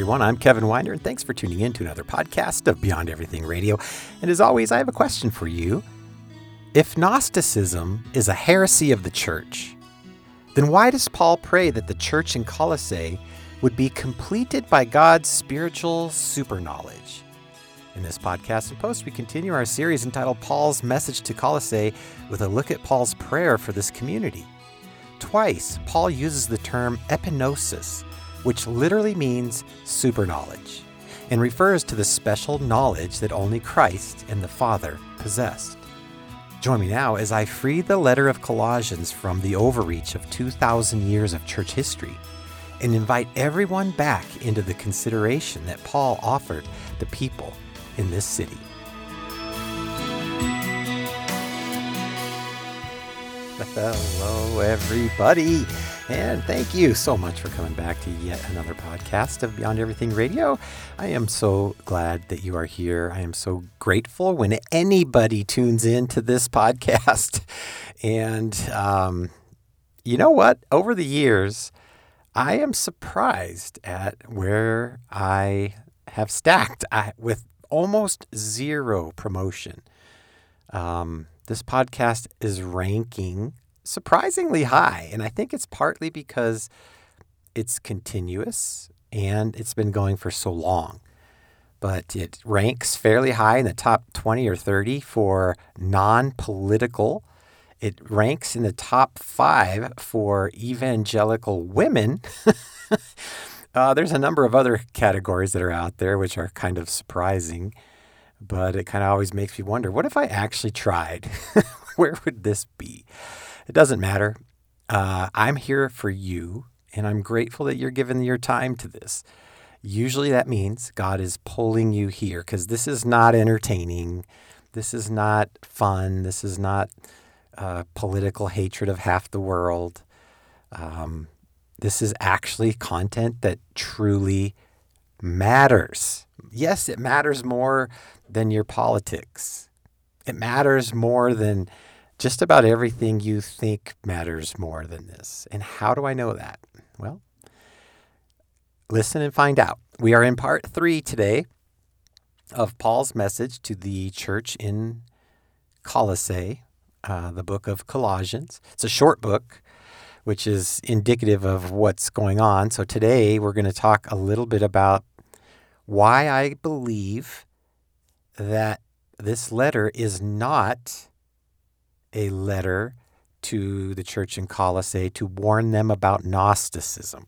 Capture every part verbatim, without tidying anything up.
everyone. I'm Kevin Winder, and thanks for tuning in to another podcast of Beyond Everything Radio. And as always, I have a question for you. If Gnosticism is a heresy of the church, then why does Paul pray that the church in Colossae would be completed by God's spiritual superknowledge? In this podcast and post, we continue our series entitled Paul's Message to Colossae with a look at Paul's prayer for this community. Twice, Paul uses the term epignosis, which literally means superknowledge, and refers to the special knowledge that only Christ and the Father possessed. Join me now as I free the letter of Colossians from the overreach of two thousand years of church history and invite everyone back into the consideration that Paul offered the people in this city. Hello, everybody, and thank you so much for coming back to yet another podcast of Beyond Everything Radio. I am so glad that you are here. I am so grateful when anybody tunes in to this podcast. And um, you know what? Over the years, I am surprised at where I have stacked I, with almost zero promotion. Um, this podcast is ranking surprisingly high, and I think it's partly because it's continuous and it's been going for so long. But it ranks fairly high in the top twenty or thirty for non-political. It ranks in the top five for evangelical women. uh, there's a number of other categories that are out there which are kind of surprising, but it kind of always makes me wonder, what if I actually tried? Where would this be? It doesn't matter. Uh, I'm here for you, and I'm grateful that you're giving your time to this. Usually that means God is pulling you here because this is not entertaining. This is not fun. This is not uh, political hatred of half the world. Um, this is actually content that truly matters. Yes, it matters more than your politics. It matters more than just about everything you think matters more than this. And how do I know that? Well, listen and find out. We are in part three today of Paul's message to the church in Colossae, uh, the book of Colossians. It's a short book, which is indicative of what's going on. So today we're going to talk a little bit about why I believe that this letter is not a letter to the church in Colossae to warn them about Gnosticism.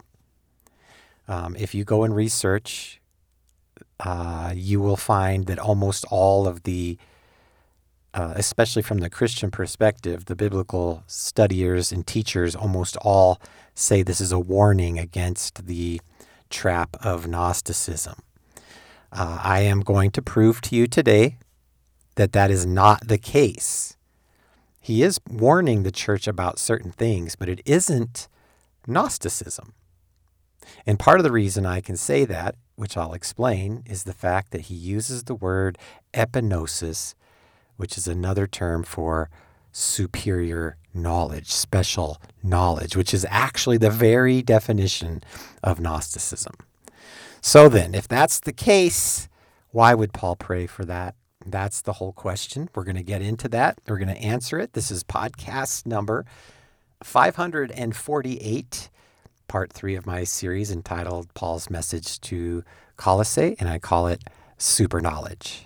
Um, if you go and research, uh, you will find that almost all of the, uh, especially from the Christian perspective, the biblical studiers and teachers almost all say this is a warning against the trap of Gnosticism. Uh, I am going to prove to you today that that is not the case. He is warning the church about certain things, but it isn't Gnosticism. And part of the reason I can say that, which I'll explain, is the fact that he uses the word epignosis, which is another term for superior knowledge, special knowledge, which is actually the very definition of Gnosticism. So then, if that's the case, why would Paul pray for that? That's the whole question. We're going to get into that. We're going to answer it. This is podcast number five hundred forty-eight, part three of my series entitled Paul's Message to Colossae, and I call it Super Knowledge.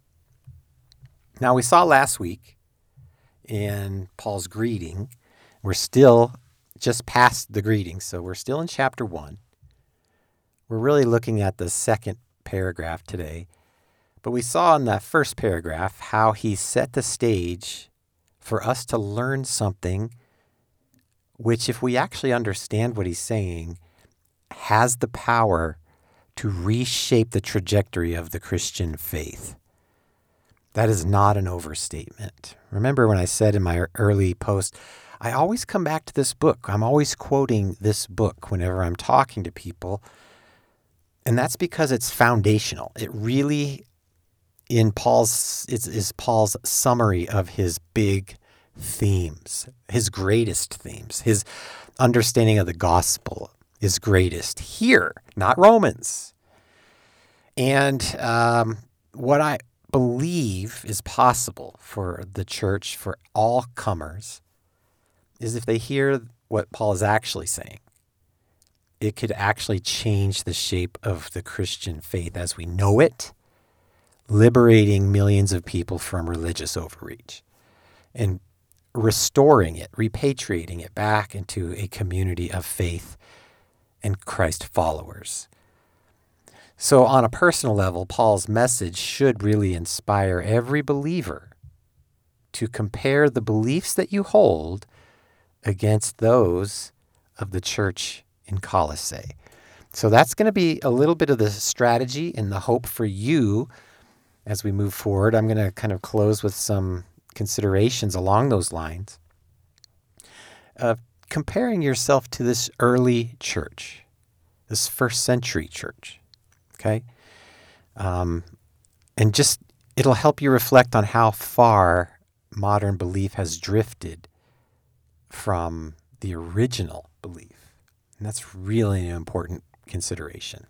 Now, we saw last week in Paul's greeting, we're still just past the greeting, so we're still in chapter one. We're really looking at the second paragraph today. But we saw in that first paragraph how he set the stage for us to learn something which, if we actually understand what he's saying, has the power to reshape the trajectory of the Christian faith. That is not an overstatement. Remember when I said in my early post, I always come back to this book. I'm always quoting this book whenever I'm talking to people. And that's because it's foundational. It really in Paul's is, is Paul's summary of his big themes, his greatest themes, his understanding of the gospel is greatest here, not Romans. And um, what I believe is possible for the church, for all comers, is if they hear what Paul is actually saying, it could actually change the shape of the Christian faith as we know it, liberating millions of people from religious overreach and restoring it, repatriating it back into a community of faith and Christ followers. So on a personal level, Paul's message should really inspire every believer to compare the beliefs that you hold against those of the church in Colossae. So that's going to be a little bit of the strategy and the hope for you as we move forward. I'm going to kind of close with some considerations along those lines of comparing yourself to this early church, this first century church, okay? Um, and just, it'll help you reflect on how far modern belief has drifted from the original belief. And that's really an important consideration.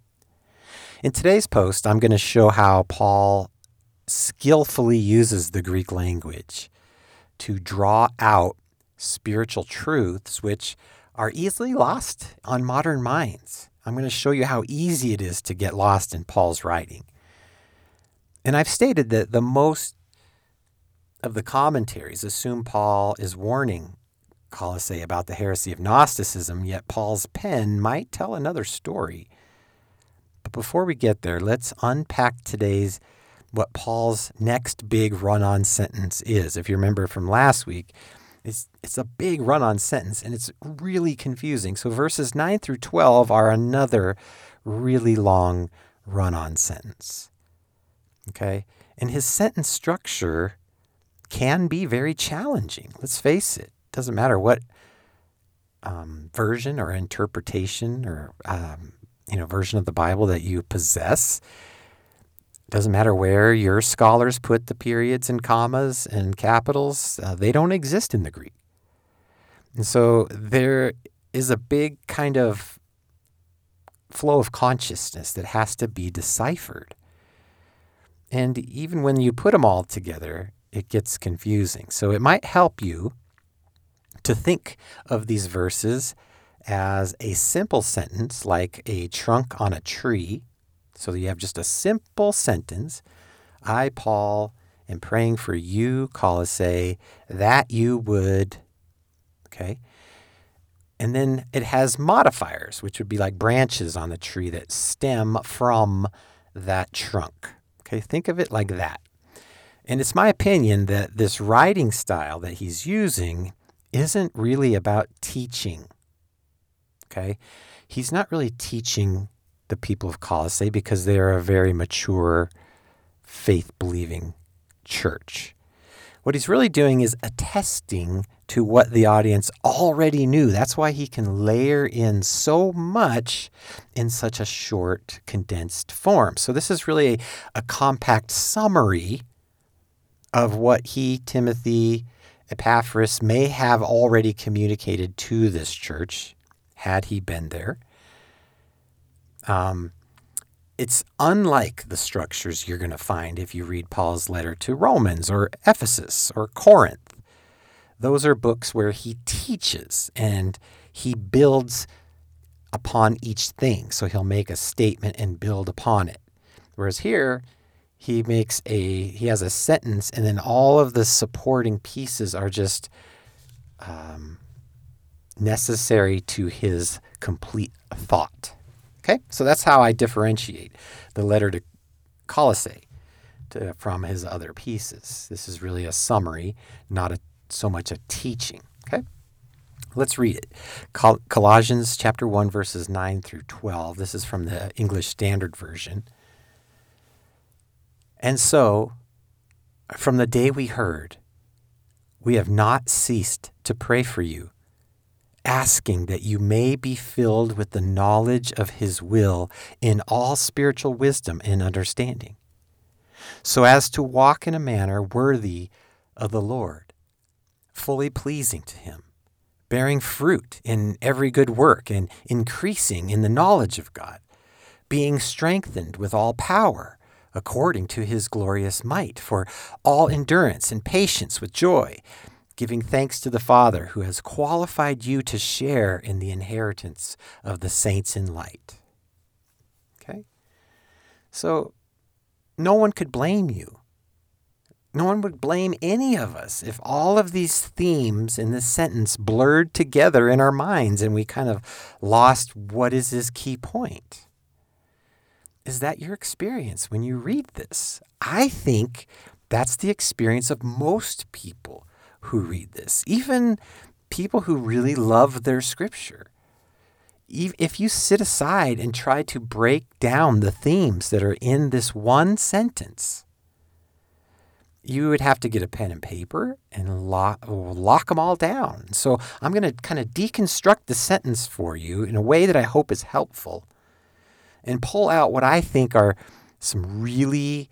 In today's post, I'm going to show how Paul skillfully uses the Greek language to draw out spiritual truths which are easily lost on modern minds. I'm going to show you how easy it is to get lost in Paul's writing. And I've stated that the most of the commentaries assume Paul is warning Colossae about the heresy of Gnosticism, yet Paul's pen might tell another story. But before we get there, let's unpack today's what Paul's next big run-on sentence is. If you remember from last week, it's it's a big run-on sentence, and it's really confusing. So verses nine through twelve are another really long run-on sentence. Okay? And his sentence structure can be very challenging. Let's face it. It doesn't matter what um, version or interpretation or um, you know version of the Bible that you possess. Doesn't matter where your scholars put the periods and commas and capitals. Uh, they don't exist in the Greek. And so there is a big kind of flow of consciousness that has to be deciphered. And even when you put them all together, it gets confusing. So it might help you to think of these verses as a simple sentence, like a trunk on a tree. So you have just a simple sentence. I, Paul, am praying for you, Colossae, that you would, okay? And then it has modifiers, which would be like branches on the tree that stem from that trunk. Okay, think of it like that. And it's my opinion that this writing style that he's using isn't really about teaching. Okay? He's not really teaching the people of Colossae because they're a very mature, faith-believing church. What he's really doing is attesting to what the audience already knew. That's why he can layer in so much in such a short, condensed form. So this is really a, a compact summary of what he, Timothy, Epaphras may have already communicated to this church, had he been there. Um, it's unlike the structures you're going to find if you read Paul's letter to Romans or Ephesus or Corinth. Those are books where he teaches and he builds upon each thing. So he'll make a statement and build upon it. Whereas here, he makes a, he has a sentence and then all of the supporting pieces are just um, necessary to his complete thought. Okay, so that's how I differentiate the letter to Colossae to, from his other pieces. This is really a summary, not a, so much a teaching. Okay, let's read it. Col- Colossians chapter one, verses nine through twelve. This is from the English Standard Version. And so, from the day we heard, we have not ceased to pray for you, asking that you may be filled with the knowledge of his will in all spiritual wisdom and understanding, so as to walk in a manner worthy of the Lord, fully pleasing to him, bearing fruit in every good work and increasing in the knowledge of God, being strengthened with all power, according to his glorious might, for all endurance and patience with joy, giving thanks to the Father who has qualified you to share in the inheritance of the saints in light. Okay? So no one could blame you. No one would blame any of us if all of these themes in this sentence blurred together in our minds and we kind of lost what is his key point. Is that your experience when you read this? I think that's the experience of most people who read this, even people who really love their scripture. If you sit aside and try to break down the themes that are in this one sentence, you would have to get a pen and paper and lock, lock them all down. So I'm going to kind of deconstruct the sentence for you in a way that I hope is helpful and pull out what I think are some really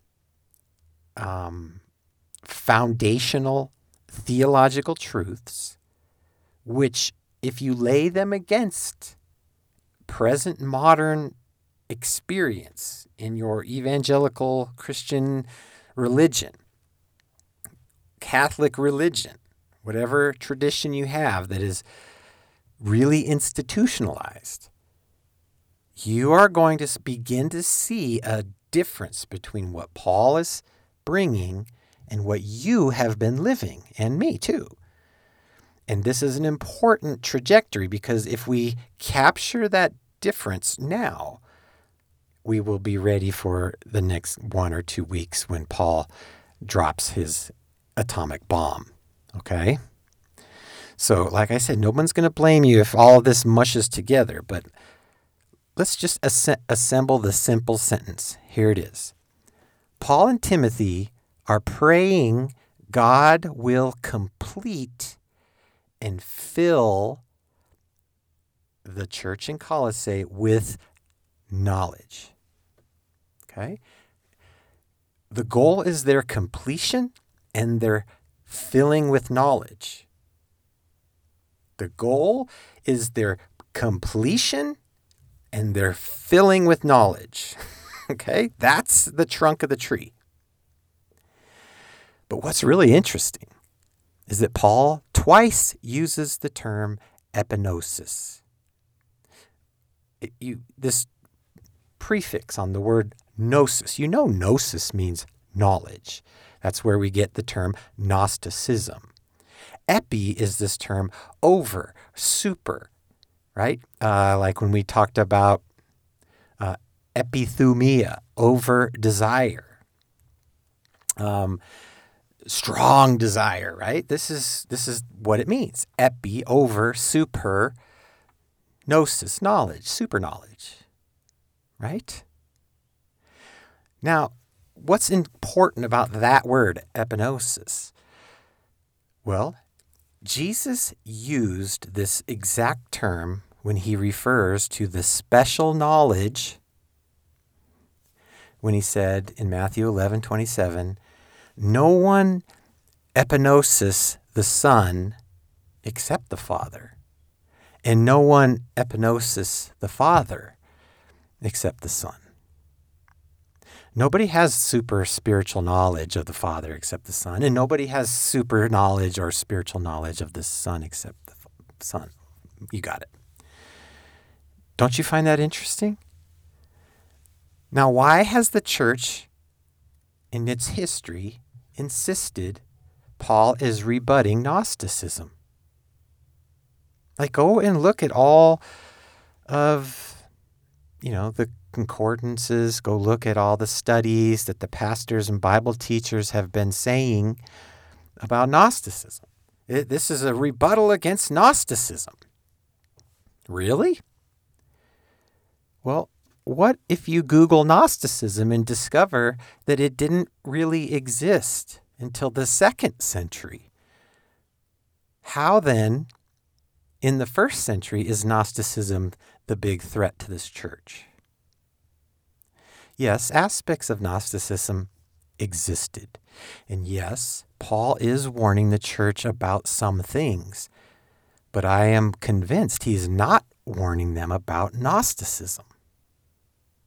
um, foundational theological truths, which if you lay them against present modern experience in your evangelical Christian religion, Catholic religion, whatever tradition you have that is really institutionalized, you are going to begin to see a difference between what Paul is bringing and what you have been living, and me too. And this is an important trajectory because if we capture that difference now, we will be ready for the next one or two weeks when Paul drops his atomic bomb. Okay? So, like I said, no one's going to blame you if all of this mushes together, but let's just as- assemble the simple sentence. Here it is. Paul and Timothy are praying God will complete and fill the church in Colossae with knowledge. Okay? The goal is their completion and their filling with knowledge. The goal is their completion and their filling with knowledge. Okay? That's the trunk of the tree. But what's really interesting is that Paul twice uses the term epignosis. It, you, this prefix on the word gnosis. You know gnosis means knowledge. That's where we get the term Gnosticism. Epi is this term over, super, right? Uh, like when we talked about uh, epithumia, over desire. Um, strong desire, right? This is this is what it means. Epi, over, super, gnosis, knowledge, super knowledge, right? Now, what's important about that word, epignosis? Well, Jesus used this exact term when he refers to the special knowledge when he said in Matthew eleven twenty-seven, no one epignosis the Son except the Father, and no one epignosis the Father except the Son. Nobody has super spiritual knowledge of the Father except the Son, and nobody has super knowledge or spiritual knowledge of the Son except the Son. You got it. Don't you find that interesting? Now, why has the church in its history insisted Paul is rebutting Gnosticism? Like, go and look at all of, you know, the concordances, go look at all the studies that the pastors and Bible teachers have been saying about Gnosticism. It, this is a rebuttal against Gnosticism. Really? Well, what if you Google Gnosticism and discover that it didn't really exist until the second century? How then, in the first century, is Gnosticism the big threat to this church? Yes, aspects of Gnosticism existed. And yes, Paul is warning the church about some things. But I am convinced he's not warning them about Gnosticism.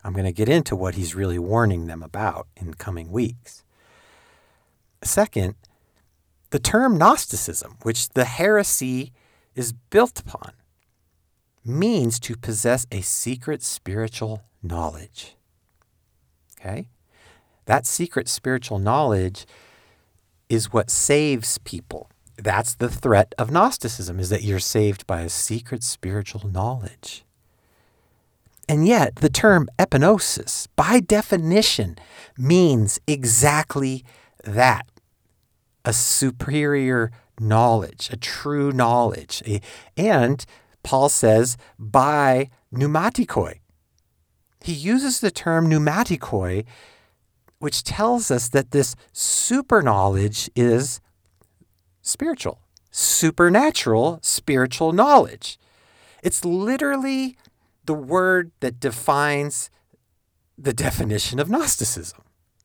I'm going to get into what he's really warning them about in coming weeks. Second, the term Gnosticism, which the heresy is built upon, means to possess a secret spiritual knowledge. Okay? That secret spiritual knowledge is what saves people. That's the threat of Gnosticism, is that you're saved by a secret spiritual knowledge. And yet, the term epignosis, by definition, means exactly that. A superior knowledge, a true knowledge. A, and Paul says, by pneumatikoi. He uses the term pneumatikoi, which tells us that this super knowledge is spiritual, supernatural spiritual knowledge. It's literally the word that defines the definition of Gnosticism.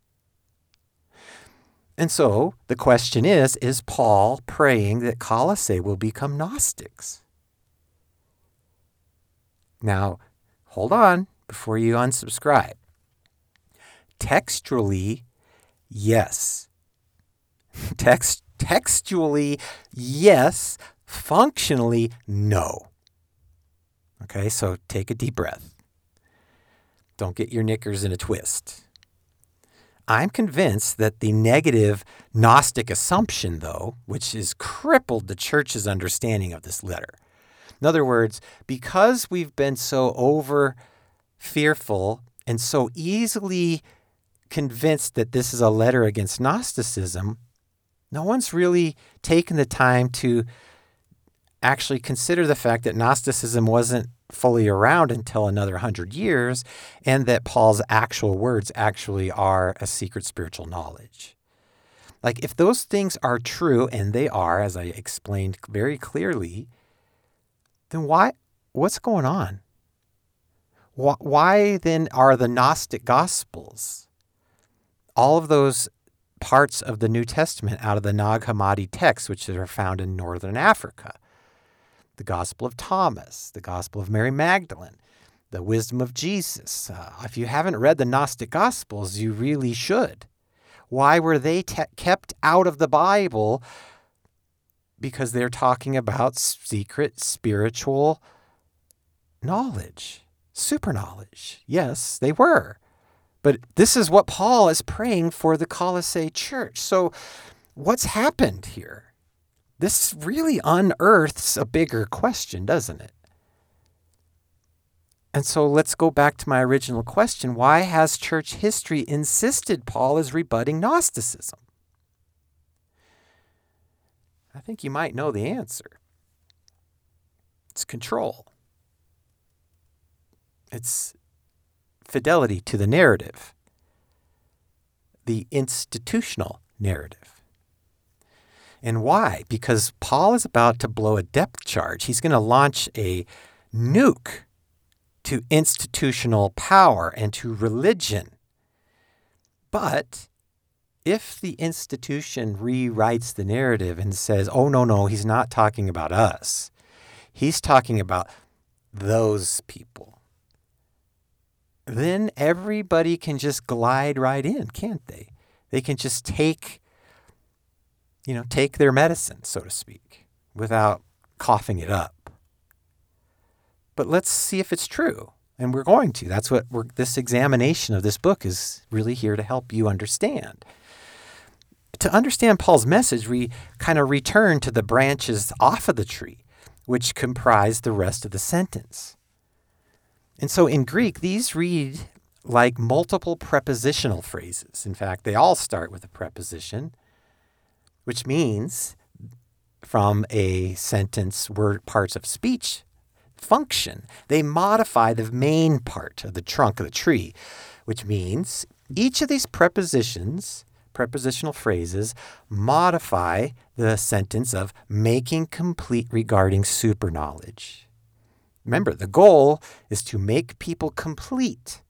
And so the question is, is Paul praying that Colossae will become Gnostics? Now, hold on before you unsubscribe. Textually, yes. Text, textually, yes. Functionally, no. Okay, so take a deep breath. Don't get your knickers in a twist. I'm convinced that the negative Gnostic assumption, though, which has crippled the church's understanding of this letter. In other words, because we've been so over fearful and so easily convinced that this is a letter against Gnosticism, no one's really taken the time to actually consider the fact that Gnosticism wasn't fully around until another hundred years, and that Paul's actual words actually are a secret spiritual knowledge. Like, if those things are true, and they are, as I explained very clearly, then why, what's going on? Why, why then are the Gnostic Gospels, all of those parts of the New Testament out of the Nag Hammadi texts, which are found in northern Africa, the Gospel of Thomas, the Gospel of Mary Magdalene, the Wisdom of Jesus. Uh, if you haven't read the Gnostic Gospels, you really should. Why were they te- kept out of the Bible? Because they're talking about secret spiritual knowledge, super knowledge. Yes, they were. But this is what Paul is praying for the Colossae church. So what's happened here? This really unearths a bigger question, doesn't it? And so let's go back to my original question. Why has church history insisted Paul is rebutting Gnosticism? I think you might know the answer. It's control. It's fidelity to the narrative, the institutional narrative. And why? Because Paul is about to blow a depth charge. He's going to launch a nuke to institutional power and to religion. But if the institution rewrites the narrative and says, oh, no, no, he's not talking about us. He's talking about those people. Then everybody can just glide right in, can't they? They can just take you know, take their medicine, so to speak, without coughing it up. But let's see if it's true. And we're going to. That's what we're, this examination of this book is really here to help you understand. To understand Paul's message, we kind of return to the branches off of the tree, which comprise the rest of the sentence. And so in Greek, these read like multiple prepositional phrases. In fact, they all start with a preposition, which means from a sentence, word parts of speech function. They modify the main part of the trunk of the tree, which means each of these prepositions, prepositional phrases, modify the sentence of making complete regarding super knowledge. Remember, the goal is to make people complete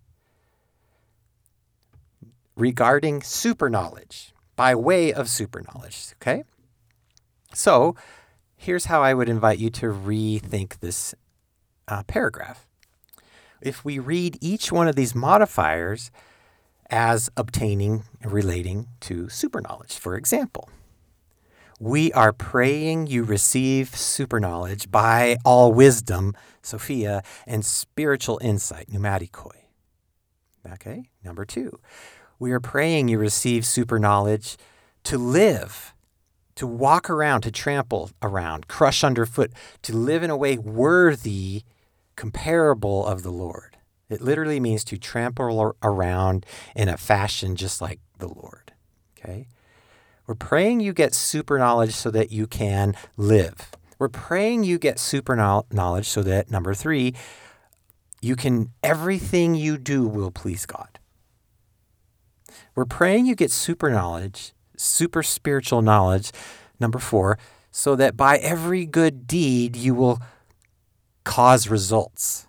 regarding super knowledge. By way of super knowledge, okay? So here's how I would invite you to rethink this uh, paragraph. if we read each one of these modifiers as obtaining and relating to superknowledge. For example, we are praying you receive superknowledge by all wisdom, Sophia, and spiritual insight, pneumatikoi. Okay, number two, we are praying you receive superknowledge to live, to walk around, to trample around, crush underfoot, to live in a way worthy, comparable of the Lord. It literally means to trample around in a fashion just like the Lord. Okay? We're praying you get super knowledge so that you can live. We're praying you get super knowledge so that, number three, you can, everything you do will please God. We're praying you get super knowledge, super spiritual knowledge, number four, so that by every good deed you will cause results.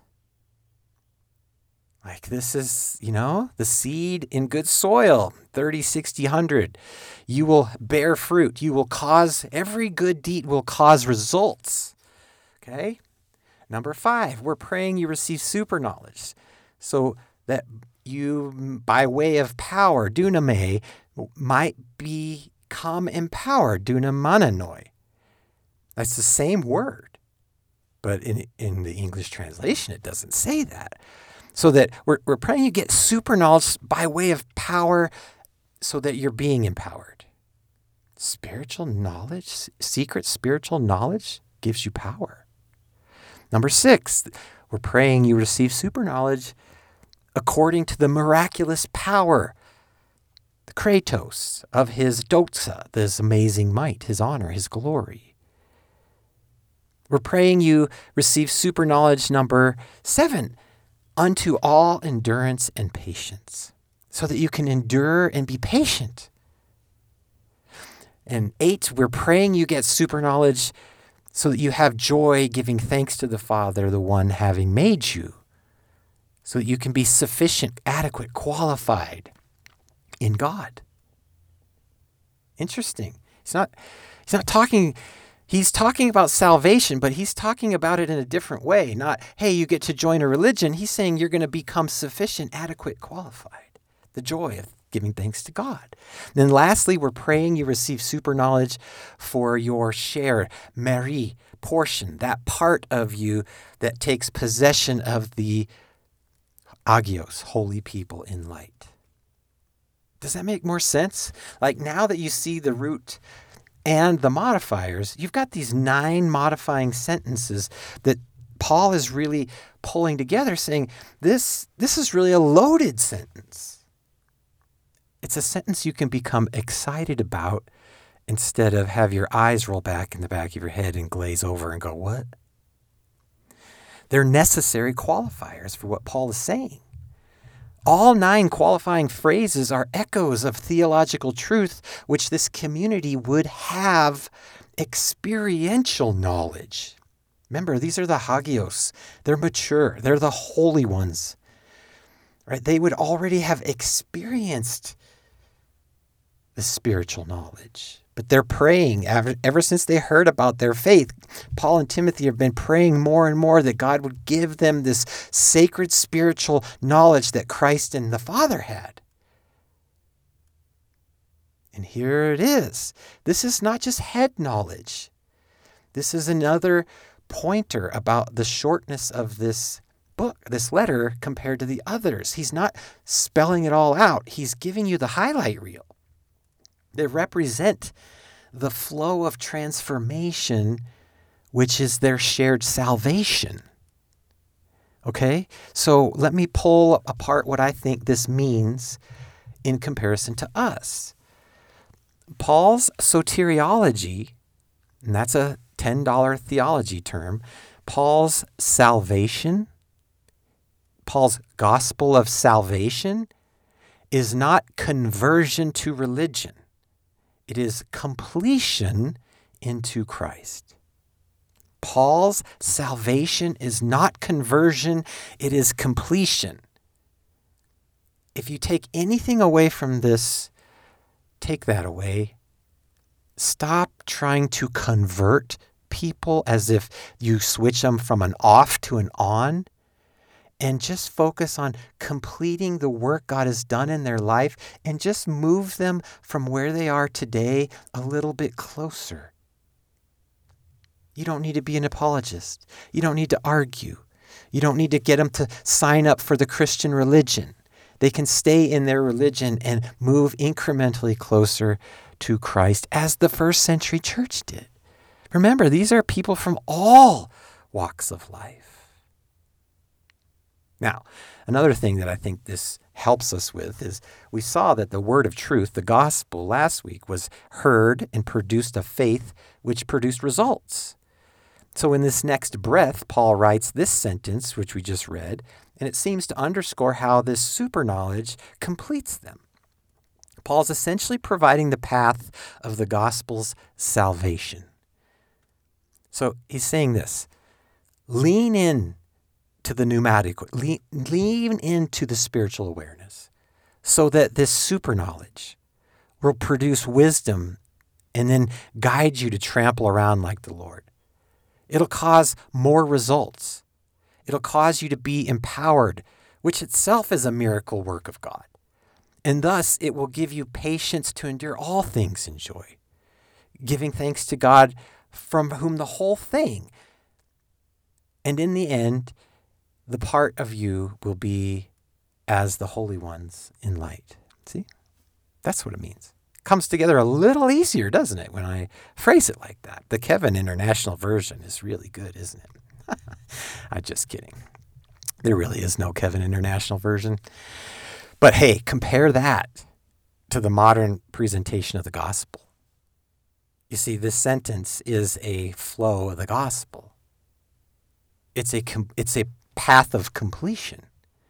Like this is, you know, the seed in good soil, thirty, sixty, one hundred. You will bear fruit. You will cause, every good deed will cause results. Okay? Number five, we're praying you receive super knowledge so that you, by way of power, duname, might become empowered, dunamananoi. That's the same word, but in, in the English translation, it doesn't say that. So that we're, we're praying you get super knowledge by way of power so that you're being empowered. Spiritual knowledge, secret spiritual knowledge gives you power. Number six, we're praying you receive super knowledge according to the miraculous power, the kratos of his doxa, this amazing might, his honor, his glory. We're praying you receive super knowledge number seven, unto all endurance and patience, so that you can endure and be patient. And eight, we're praying you get super knowledge so that you have joy giving thanks to the Father, the one having made you, so that you can be sufficient, adequate, qualified in God. Interesting. He's not, he's not talking... He's talking about salvation, but he's talking about it in a different way. Not, hey, you get to join a religion. He's saying you're going to become sufficient, adequate, qualified. The joy of giving thanks to God. And then lastly, we're praying you receive super knowledge for your share, meri, portion, that part of you that takes possession of the agios, holy people in light. Does that make more sense? Like now that you see the root and the modifiers, you've got these nine modifying sentences that Paul is really pulling together, saying this, this is really a loaded sentence. It's a sentence you can become excited about instead of have your eyes roll back in the back of your head and glaze over and go, what? They're necessary qualifiers for what Paul is saying. All nine qualifying phrases are echoes of theological truth, which this community would have experiential knowledge. Remember, these are the hagios. They're mature. They're the holy ones. Right? They would already have experienced the spiritual knowledge. But they're praying ever, ever since they heard about their faith. Paul and Timothy have been praying more and more that God would give them this sacred spiritual knowledge that Christ and the Father had. And here it is. This is not just head knowledge. This is another pointer about the shortness of this book, this letter, compared to the others. He's not spelling it all out. He's giving you the highlight reel. They represent the flow of transformation, which is their shared salvation. Okay? So let me pull apart what I think this means in comparison to us. Paul's soteriology, and that's a ten dollars theology term, Paul's salvation, Paul's gospel of salvation is not conversion to religion. It is completion into Christ. Paul's salvation is not conversion, it is completion. If you take anything away from this, take that away. Stop trying to convert people as if you switch them from an off to an on, and just focus on completing the work God has done in their life and just move them from where they are today a little bit closer. You don't need to be an apologist. You don't need to argue. You don't need to get them to sign up for the Christian religion. They can stay in their religion and move incrementally closer to Christ as the first century church did. Remember, these are people from all walks of life. Now, another thing that I think this helps us with is we saw that the word of truth, the gospel last week, was heard and produced a faith which produced results. So in this next breath, Paul writes this sentence, which we just read, and it seems to underscore how this super knowledge completes them. Paul's essentially providing the path of the gospel's salvation. So he's saying this: lean in to the pneumatic, lean, lean into the spiritual awareness so that this super knowledge will produce wisdom and then guide you to trample around like the Lord. It'll cause more results. It'll cause you to be empowered, which itself is a miracle work of God. And thus, it will give you patience to endure all things in joy, giving thanks to God from whom the whole thing, and in the end, the part of you will be as the holy ones in light. See? That's what it means. It comes together a little easier, doesn't it, when I phrase it like that? The Kevin International version is really good, isn't it? I'm just kidding. There really is no Kevin International version. But hey, compare that to the modern presentation of the gospel. You see, this sentence is a flow of the gospel. It's a it's a path of completion.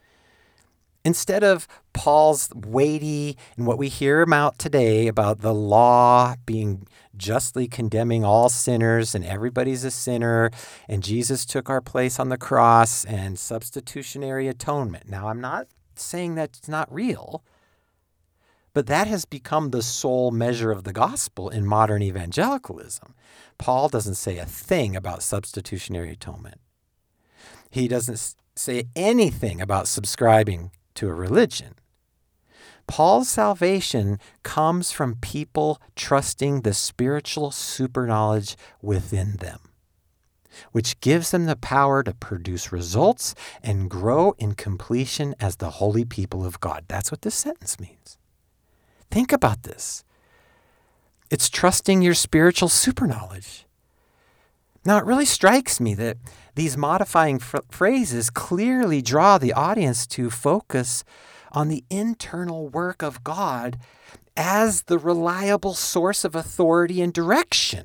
Instead of Paul's weighty and what we hear about today about the law being justly condemning all sinners and everybody's a sinner and Jesus took our place on the cross and substitutionary atonement. Now, I'm not saying that's not real, but that has become the sole measure of the gospel in modern evangelicalism. Paul doesn't say a thing about substitutionary atonement. He doesn't say anything about subscribing to a religion. Paul's salvation comes from people trusting the spiritual superknowledge within them, which gives them the power to produce results and grow in completion as the holy people of God. That's what this sentence means. Think about this. It's trusting your spiritual superknowledge. Now, it really strikes me that these modifying fr- phrases clearly draw the audience to focus on the internal work of God as the reliable source of authority and direction.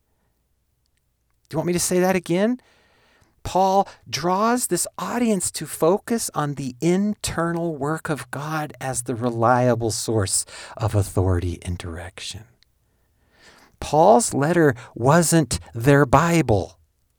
Do you want me to say that again? Paul draws this audience to focus on the internal work of God as the reliable source of authority and direction. Paul's letter wasn't their Bible.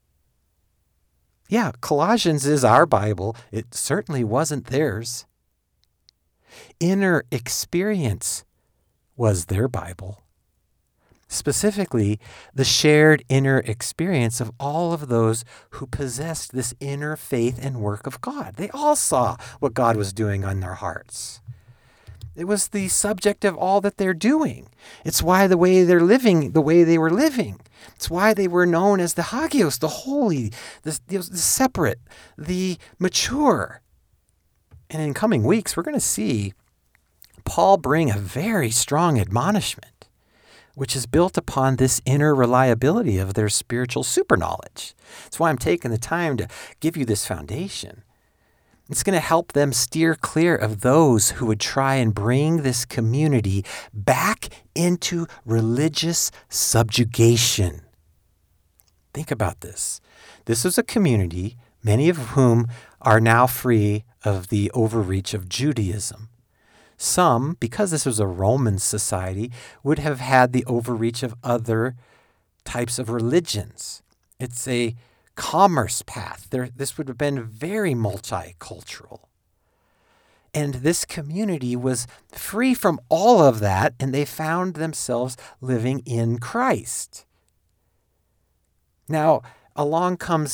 Yeah, Colossians is our Bible. It certainly wasn't theirs. Inner experience was their Bible. Specifically, the shared inner experience of all of those who possessed this inner faith and work of God. They all saw what God was doing on their hearts. It was the subject of all that they're doing. It's why the way they're living, the way they were living. It's why they were known as the hagios, the holy, the, the separate, the mature. And in coming weeks, we're going to see Paul bring a very strong admonishment, which is built upon this inner reliability of their spiritual superknowledge. That's why I'm taking the time to give you this foundation. It's going to help them steer clear of those who would try and bring this community back into religious subjugation. Think about this. This is a community, many of whom are now free of the overreach of Judaism. Some, because this was a Roman society, would have had the overreach of other types of religions. It's a commerce path. There, this would have been very multicultural. And this community was free from all of that, and they found themselves living in Christ. Now, along comes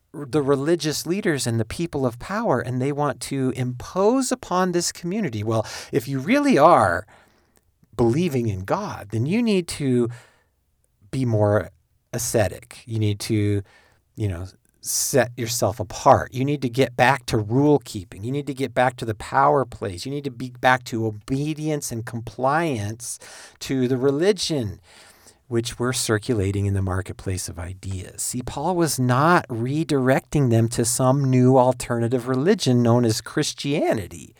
the religious leaders and the people of power, and they want to impose upon this community, well, if you really are believing in God, then you need to be more ascetic. You need to, you know, set yourself apart. You need to get back to rule keeping. You need to get back to the power plays. You need to be back to obedience and compliance to the religion which were circulating in the marketplace of ideas. See, Paul was not redirecting them to some new alternative religion known as Christianity.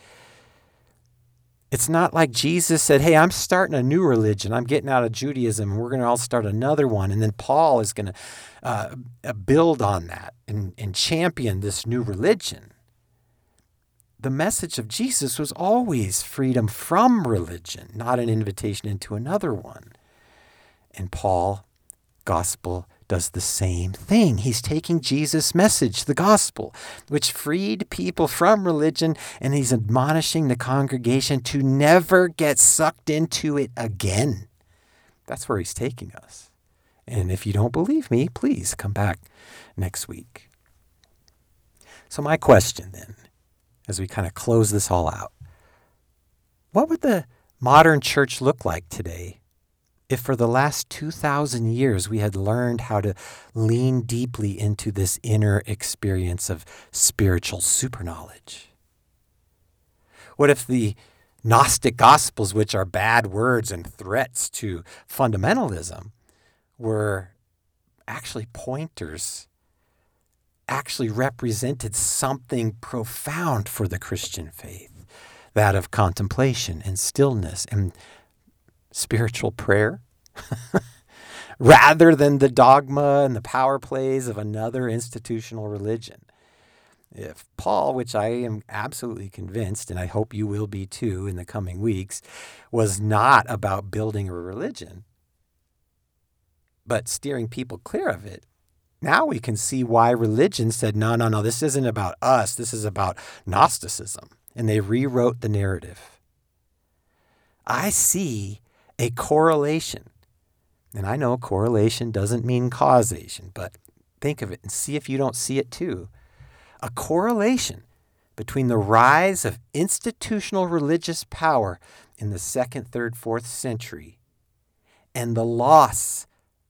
It's not like Jesus said, hey, I'm starting a new religion. I'm getting out of Judaism, and we're going to all start another one. And then Paul is going to uh, build on that and, and champion this new religion. The message of Jesus was always freedom from religion, not an invitation into another one. And Paul, gospel, does the same thing. He's taking Jesus' message, the gospel, which freed people from religion, and he's admonishing the congregation to never get sucked into it again. That's where he's taking us. And if you don't believe me, please come back next week. So my question then, as we kind of close this all out, what would the modern church look like today if for the last two thousand years we had learned how to lean deeply into this inner experience of spiritual superknowledge? What if the Gnostic Gospels, which are bad words and threats to fundamentalism, were actually pointers, actually represented something profound for the Christian faith, that of contemplation and stillness and spiritual prayer, rather than the dogma and the power plays of another institutional religion? If Paul, which I am absolutely convinced, and I hope you will be too in the coming weeks, was not about building a religion, but steering people clear of it, now we can see why religion said, no, no, no, this isn't about us. This is about Gnosticism. And they rewrote the narrative. I see a correlation. And I know correlation doesn't mean causation, but think of it and see if you don't see it too. A correlation between the rise of institutional religious power in the second, third, fourth century and the loss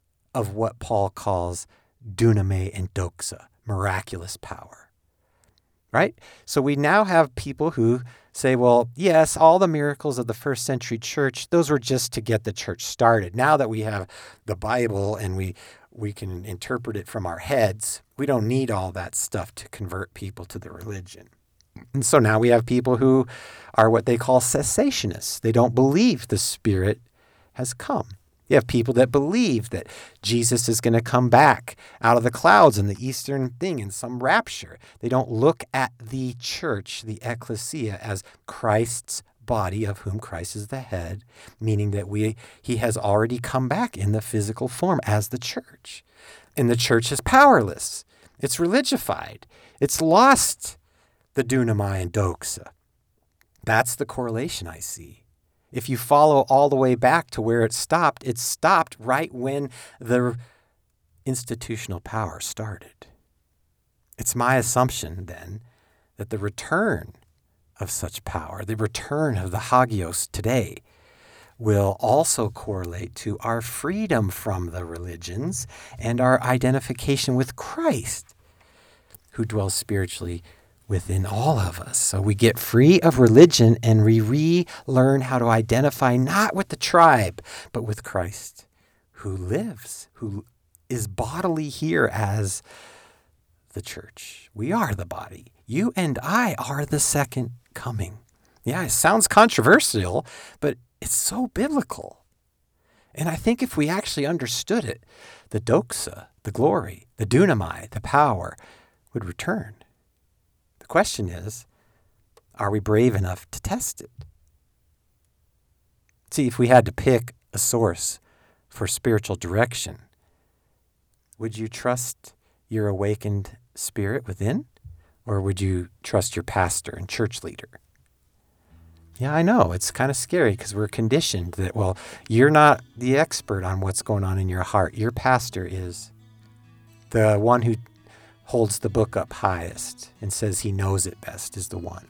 of what Paul calls dunamai and doxa, miraculous power. Right? So we now have people who say, well, yes, all the miracles of the first century church, those were just to get the church started. Now that we have the Bible and we we can interpret it from our heads, we don't need all that stuff to convert people to the religion. And so now we have people who are what they call cessationists. They don't believe the Spirit has come. You have people that believe that Jesus is going to come back out of the clouds in the Eastern thing in some rapture. They don't look at the church, the ecclesia, as Christ's body of whom Christ is the head, meaning that we he has already come back in the physical form as the church. And the church is powerless. It's religified. It's lost the dunamai and doxa. That's the correlation I see. If you follow all the way back to where it stopped, it stopped right when the institutional power started. It's my assumption, then, that the return of such power, the return of the Hagios today, will also correlate to our freedom from the religions and our identification with Christ, who dwells spiritually within all of us. So we get free of religion and we relearn how to identify not with the tribe, but with Christ, who lives, who is bodily here as the church. We are the body. You and I are the second coming. Yeah, it sounds controversial, but it's so biblical. And I think if we actually understood it, the doxa, the glory, the dunamai, the power would return. The question is, are we brave enough to test it? See, if we had to pick a source for spiritual direction, would you trust your awakened spirit within, or would you trust your pastor and church leader? Yeah, I know, it's kind of scary because we're conditioned that, well, you're not the expert on what's going on in your heart. Your pastor is the one who holds the book up highest and says he knows it best is the one.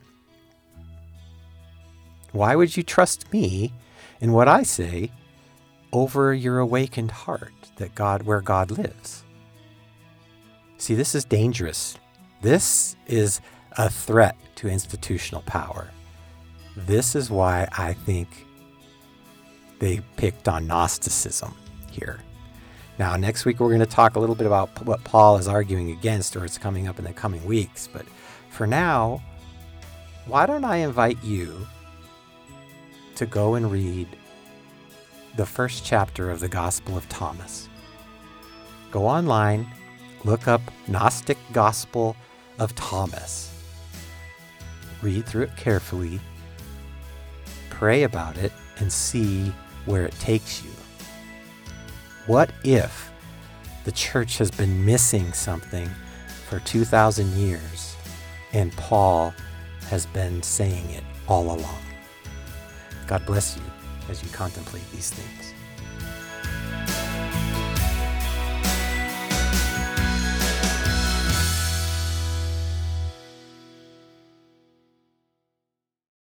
Why would you trust me in what I say over your awakened heart that God, where God lives? See, this is dangerous. This is a threat to institutional power. This is why I think they picked on Gnosticism here. Now, next week, we're going to talk a little bit about what Paul is arguing against, or it's coming up in the coming weeks. But for now, why don't I invite you to go and read the first chapter of the Gospel of Thomas. Go online, look up Gnostic Gospel of Thomas. Read through it carefully, pray about it, and see where it takes you. What if the church has been missing something for two thousand years and Paul has been saying it all along? God bless you as you contemplate these things.